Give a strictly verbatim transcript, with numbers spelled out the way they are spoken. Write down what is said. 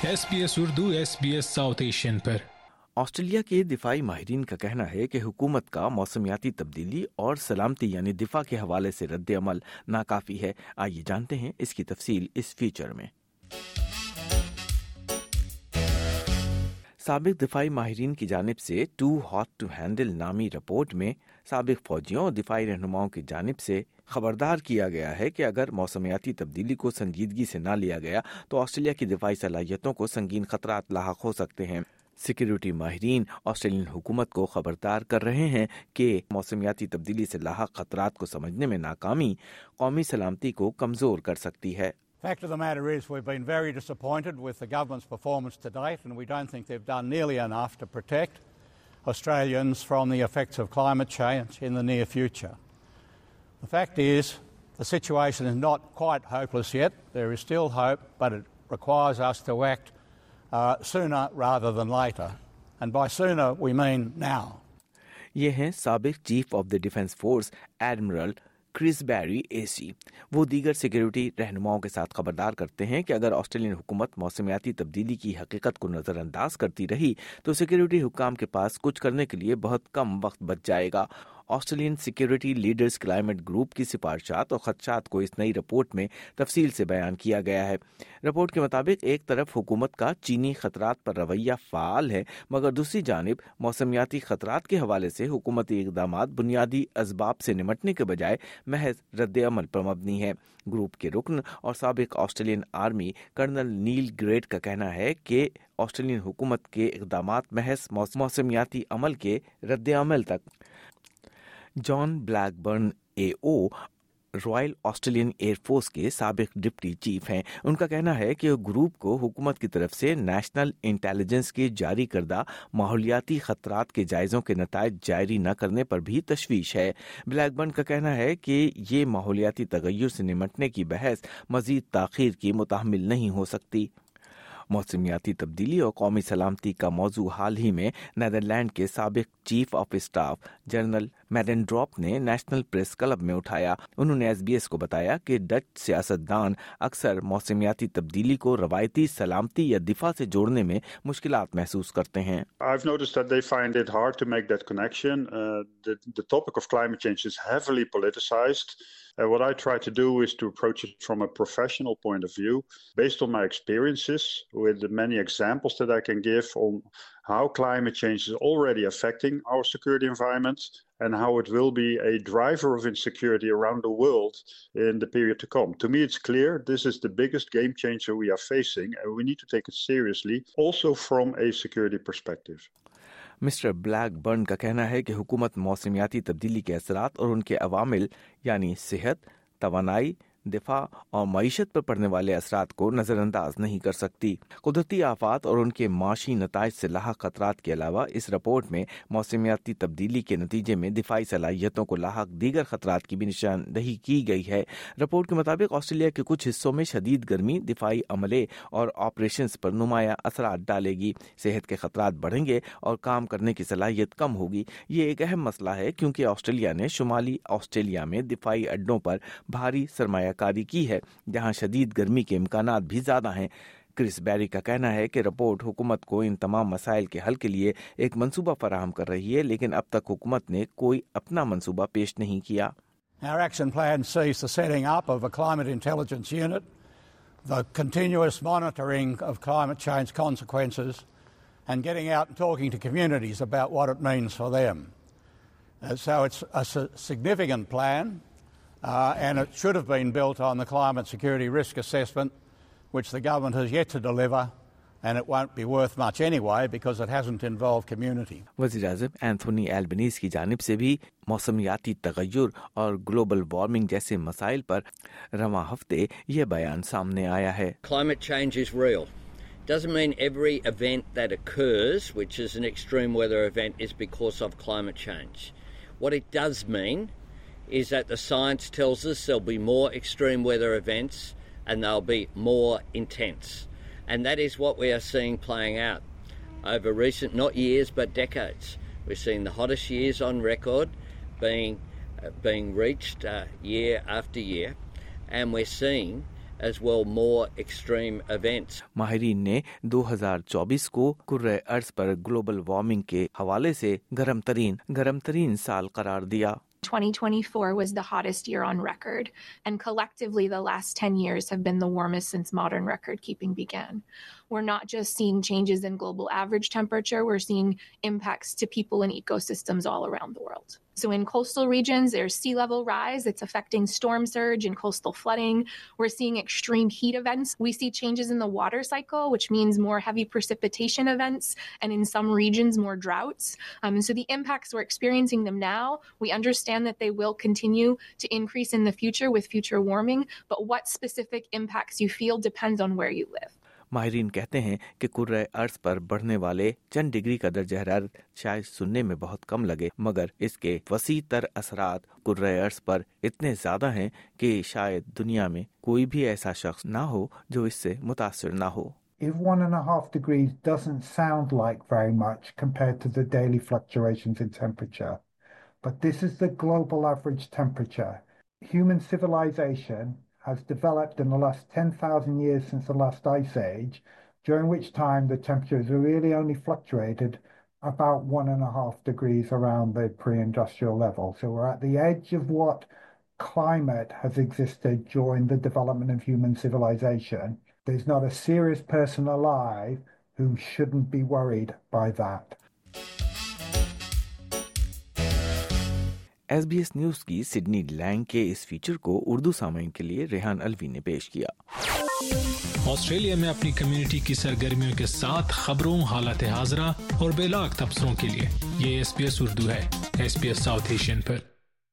S B S Urdu, S B S South Asian पर। Australia के दिफाई माहिरीन का कहना है कि हुकूमत का मौसमियाती तब्दीली और सलामती यानी दिफा के हवाले से रद्द अमल नाकाफी है। आइए जानते हैं इसकी तफसील इस फीचर में। साबिक दिफाई माहिरीन की जानिब से टू हॉट टू हैंडल नामी रिपोर्ट में साबिक फौजियों और दिफाई रहनुमाओं की जानिब से खबरदार किया गया है कि अगर मौसमियाती तब्दीली को संजीदगी से न लिया गया तो ऑस्ट्रेलिया की दिफाई सलाहियतों को संगीन खतरात लाहक हो सकते हैं। सिक्योरिटी माहिरीन ऑस्ट्रेलियन हुकूमत को खबरदार कर रहे हैं कि मौसमियाती तब्दीली से लाहक खतरात को समझने में नाकामी कौमी सलामती को कमजोर कर सकती है। Fact of the matter is we've been very disappointed with the government's performance to date, and we don't think they've done nearly enough to protect Australians from the effects of climate change in the near future. The fact is the situation is not quite hopeless yet. There is still hope, but it requires us to act uh, sooner rather than later. And by sooner we mean now. ये हैं साबिक chief of the defence force admiral Chris Barrie AC. वो दीगर security रहनुमाओं के साथ खबरदार करते हैं कि अगर ऑस्ट्रेलियन हुकूमत मौसमियाती तब्दीली की हकीकत को नजरअंदाज करती रही तो सिक्योरिटी हुक्काम के पास कुछ करने के लिए बहुत कम वक्त बच जाएगा। Australian security leaders climate group की सिफारिशात और खदशात को इस नई रिपोर्ट में तफसील से बयान किया गया है। रिपोर्ट के मुताबिक एक तरफ हुकूमत का चीनी खतरात पर रवैया फाल है, मगर दूसरी जानिब मौसमियाती खतरात के हवाले से हुकूमती इकदामात बुनियादी असबाब से निमटने के बजाय महज रद्द अमल पर मबनी है। ग्रुप के रुकन और साबिक Australian army colonel Neil Greet का कहना है कि ऑस्ट्रेलियन हुकूमत के इकदामात महज मौसमियाती अमल के रद्द अमल तक। John Blackburn A O royal Australian air force के साबिक डिप्टी चीफ हैं। उनका कहना है कि ग्रुप को हुकूमत की तरफ से नेशनल इंटेलिजेंस के जारी करदा माहौलियाती खतरात के जायजों के नतायज जारी न करने पर भी तशवीश है। ब्लैकबर्न का कहना है कि ये माहौलियाती तगय्युर से निमटने की बहस मजीद ताखीर की मुतहम्मिल नहीं हो सकती। मौसमियाती तब्दीली और कौमी सलामती का मौजू हाल ही में नीदरलैंड के साबिक chief of staff general Middendorp ने नेशनल प्रेस क्लब में उठाया। उन्होंने एस बी एस को बताया कि डच सियासतदान अक्सर मौसमियाती तब्दीली को रवायती सलामती या दिफा से जोड़ने में मुश्किलात महसूस करते हैं। I've noticed that they find it hard to make that connection. Uh, the, the topic of climate change is heavily politicized. Uh, what I try to do is to approach it from a professional point of view, based on my experiences, with the many examples that I can give on how climate change is already affecting our security environment and how it will be a driver of insecurity around the world in the period to come. To me, it's clear this is the biggest game changer we are facing, and we need to take it seriously, also from a security perspective. Mister Blackburn का कहना है कि हुकूमत मौसमियाती तब्दीली के असरात और उनके अवामिल यानी सेहत, तवानाई, दिफा और मईशत पर पड़ने वाले असरात को नजरअंदाज नहीं कर सकती। कुदरती आफात और उनके माशी नताइज से लाहक खतरात के अलावा इस रिपोर्ट में मौसमियाती तब्दीली के नतीजे में दिफाई सलाहियतों को लाहक दीगर खतरात की भी निशानदही की गई है। रिपोर्ट के मुताबिक ऑस्ट्रेलिया के कुछ हिस्सों में शदीद गर्मी दिफाई अमले और ऑपरेशन पर नुमाया असरात डालेगी। सेहत के खतरात बढ़ेंगे और काम करने की सलाहियत कम होगी। ये एक अहम मसला है क्योंकि ऑस्ट्रेलिया ने शुमाली ऑस्ट्रेलिया में दिफाई अड्डों पर भारी सरमाया कारी की है, जहां शदीद गर्मी के इम्कानात भी ज्यादा हैं। क्रिस बैरी का कहना है कि रिपोर्ट हुकूमत को इन तमाम मसाइल के हल के लिए एक मंसूबा फराहम कर रही है, लेकिन अब तक हुकूमत ने कोई अपना मंसूबा पेश नहीं किया। Our action plan sees the setting up of a climate intelligence unit, the continuous monitoring of climate change consequences, and getting out and talking to communities about what it means for them. Uh, so it's a significant plan. Uh, and it should have been built on the climate security risk assessment, which the government has yet to deliver, and it won't be worth much anyway because it hasn't involved community. वज़ीर आज़म Anthony Albanese की जानिब से भी मौसमियाती तगय्युर और global warming जैसे मसाइल पर रवा हफ्ते ये बयान सामने आया है। Climate change is real. Doesn't mean every event that occurs, which is an extreme weather event, is because of climate change. What it does mean is that the science tells us there'll be more extreme weather events and they'll be more intense. And that is what we are seeing playing out over recent, not years, but decades. We're seeing the hottest years on record being uh, being reached uh, year after year, and we're seeing as well more extreme events. माहिरीन ने दो हज़ार चौबीस को कुर्रे अर्ज पर global warming के हवाले से गरम तरीन गरम तरीन साल करार दिया। twenty twenty-four was the hottest year on record, and collectively the last ten years have been the warmest since modern record keeping began. We're not just seeing changes in global average temperature, we're seeing impacts to people and ecosystems all around the world. So in coastal regions, there's sea level rise. It's affecting storm surge and coastal flooding. We're seeing extreme heat events. We see changes in the water cycle, which means more heavy precipitation events, and in some regions, more droughts. Um, and so the impacts, we're experiencing them now. We understand that they will continue to increase in the future with future warming, but what specific impacts you feel depends on where you live. माहिरीन कहते हैं कि कुर्रे अर्ज पर बढ़ने वाले चंद degree का दर्जा हरारत शायद सुनने में बहुत कम लगे, मगर इसके वसी तर असरात कुर्रे अर्ज पर इतने ज्यादा हैं कि शायद दुनिया में कोई भी ऐसा शख्स ना हो जो इससे मुतासिर ना हो। If one and a half degrees doesn't sound like very much compared to the daily fluctuations in temperature, but this is the global average temperature. Human civilization has developed in the last ten thousand years since the last ice age, during which time the temperatures have really only fluctuated about one and a half degrees around the pre-industrial level. So we're at the edge of what climate has existed during the development of human civilization. There's not a serious person alive who shouldn't be worried by that. S B S news की Sydney लैंग के इस feature को उर्दू सामईन के लिए रेहान अलवी ने पेश किया। ऑस्ट्रेलिया में अपनी कम्युनिटी की सरगर्मियों के साथ खबरों, हालत हाजरा और बेलाग तबसरों के लिए ये एस बी एस उर्दू है, S B S South Asian पर।